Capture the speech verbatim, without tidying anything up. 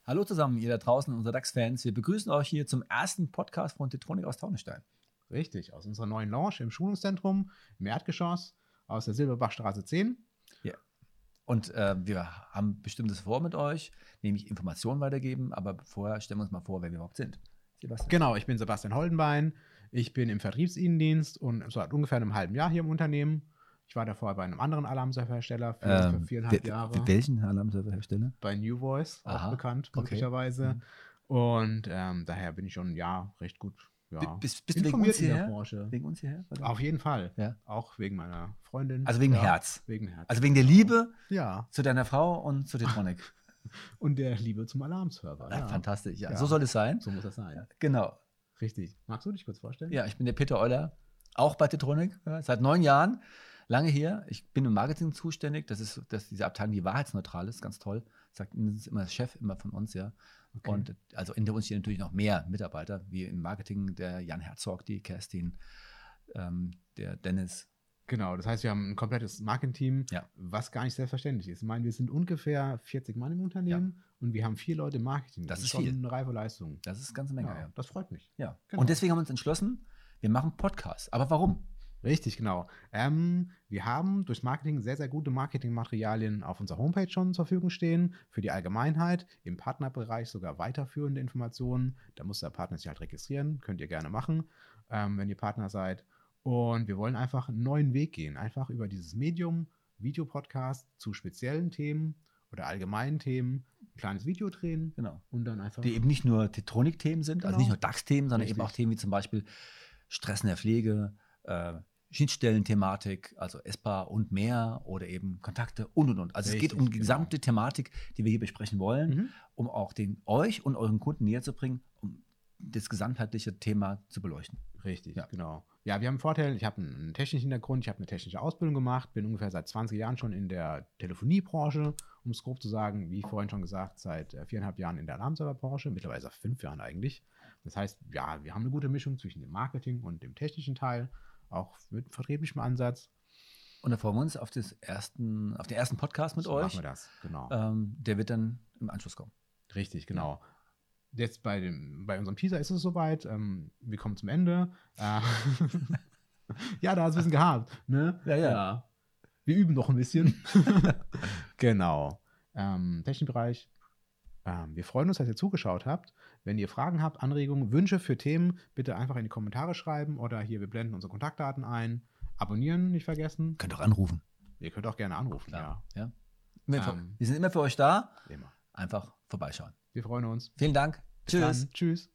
Hallo zusammen, ihr da draußen, unsere DAX-Fans. Wir begrüßen euch hier zum ersten Podcast von Tetronik aus Taunusstein. Richtig, aus unserer neuen Lounge im Schulungszentrum, im Erdgeschoss, aus der Silberbachstraße zehn. Ja. Und äh, wir haben Bestimmtes vor mit euch, nämlich Informationen weitergeben. Aber vorher stellen wir uns mal vor, wer wir überhaupt sind. Sebastian. Genau, ich bin Sebastian Holdenbein. Ich bin im Vertriebsinnendienst und seit ungefähr einem halben Jahr hier im Unternehmen. Ich war davor bei einem anderen Alarmserverhersteller für, ähm, für viereinhalb Jahre. Welchen Alarmserverhersteller? Bei New Voice, auch Aha, bekannt, okay. möglicherweise. Mhm. Und ähm, daher bin ich schon ja recht gut ja, bist, bist informiert du wegen uns in der hierher? Branche. Wegen uns hierher? Oder? Auf jeden Fall. Ja. Auch wegen meiner Freundin. Also wegen ja, Herz. Wegen Herz. Also wegen der Liebe ja. zu deiner Frau und zu Tetronik. Und der Liebe zum Alarmserver. Ja. Fantastisch. Ja. Ja. So soll es sein. So muss das sein. Genau. Richtig. Magst du dich kurz vorstellen? Ja, ich bin der Peter Euler, auch bei Tetronik, ja, seit neun Jahren, lange hier. Ich bin im Marketing zuständig. Das ist das, diese Abteilung, die wahrheitsneutral ist, ganz toll. Sagt das ist immer das Chef, immer von uns, ja. Okay. Und also hinter uns stehen natürlich noch mehr Mitarbeiter, wie im Marketing der Jan Herzog, die Kerstin, ähm, der Dennis. Genau, das heißt, wir haben ein komplettes Marketing-Team, ja. was gar nicht selbstverständlich ist. Ich meine, wir sind ungefähr vierzig Mann im Unternehmen ja. und wir haben vier Leute im Marketing. Das, das ist schon viel. eine reife Leistung. Das ist eine ganze Menge, ja, ja. Das freut mich. Ja. Genau. Und deswegen haben wir uns entschlossen, wir machen Podcasts. Aber warum? Richtig, genau. Ähm, wir haben durch Marketing sehr, sehr gute Marketingmaterialien auf unserer Homepage schon zur Verfügung stehen, für die Allgemeinheit, im Partnerbereich sogar weiterführende Informationen. Da muss der Partner sich halt registrieren, könnt ihr gerne machen, ähm, wenn ihr Partner seid. Und wir wollen einfach einen neuen Weg gehen, einfach über dieses Medium, Videopodcast zu speziellen Themen oder allgemeinen Themen, ein kleines Video drehen genau. und dann einfach... Die eben nicht nur Tetronik-Themen sind, genau. also nicht nur DAX-Themen, sondern Richtig. eben auch Themen wie zum Beispiel Stress in der Pflege, äh, Schnittstellenthematik, also S P A und mehr oder eben Kontakte und und und. Also Richtig, es geht um die gesamte genau. Thematik, die wir hier besprechen wollen, mhm. um auch den euch und euren Kunden näher zu bringen, um das gesamtheitliche Thema zu beleuchten. Richtig, ja. genau. Ja, wir haben einen Vorteil, ich habe einen technischen Hintergrund, ich habe eine technische Ausbildung gemacht, bin ungefähr seit zwanzig Jahren schon in der Telefoniebranche, um es grob zu sagen, wie vorhin schon gesagt, seit viereinhalb Jahren in der Alarmserverbranche, mittlerweile seit fünf Jahren eigentlich. Das heißt, ja, wir haben eine gute Mischung zwischen dem Marketing und dem technischen Teil, auch mit vertrieblichem Ansatz. Und da freuen wir uns auf, das ersten, auf den ersten Podcast mit so euch. Machen wir das, genau. Ähm, der wird dann im Anschluss kommen. Richtig, genau. Ja. Jetzt bei, dem, bei unserem Teaser ist es soweit. Ähm, wir kommen zum Ende. Äh, ja, da hast du ein bisschen gehabt. Ne? Ja, ja, ja. Wir üben noch ein bisschen. Genau. Ähm, Technikbereich. Ähm, wir freuen uns, dass ihr zugeschaut habt. Wenn ihr Fragen habt, Anregungen, Wünsche für Themen, bitte einfach in die Kommentare schreiben oder hier, wir blenden unsere Kontaktdaten ein. Abonnieren nicht vergessen. Könnt auch anrufen. Ihr könnt auch gerne anrufen, Klar. ja. ja. Wir, ähm, wir sind immer für euch da. Immer. Einfach vorbeischauen. Wir freuen uns. Vielen Dank. Bis Tschüss. Dann. Tschüss.